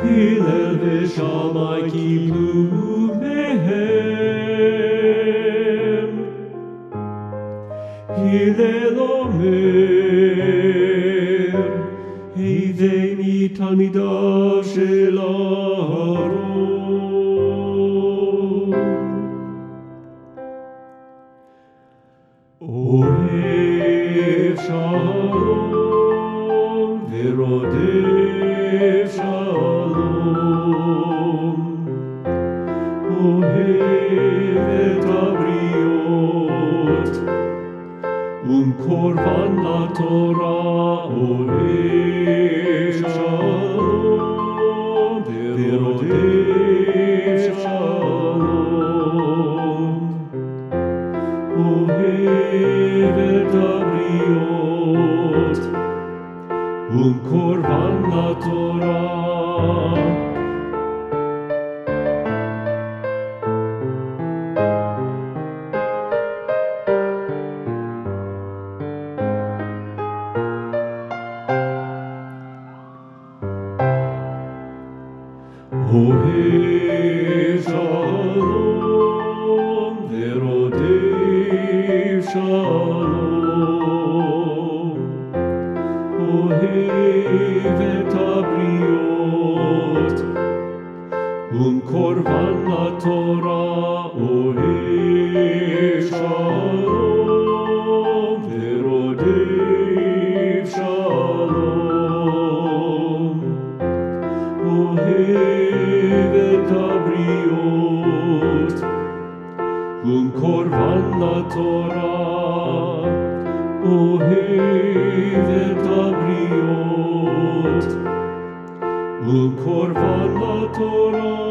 Hillel ושמאי קיבלו מהם. הלל אומר, הבאני תלמידיו של אהרון. אוהב שלום ורודף שלום, אוהב את הבריות ומקורבן לתורה, אוהב שלום ורודף שלום, אוהב את הבריות ומקורבן לתורה. אוהב שלום ורודף שלום, אוהב את הבריות ומקורבן לתורה, אוהב שלום ורודף שלום, אוהב את הבריות ומקורבן לתורה, אוהב את הבריות ומקורבן לתורה.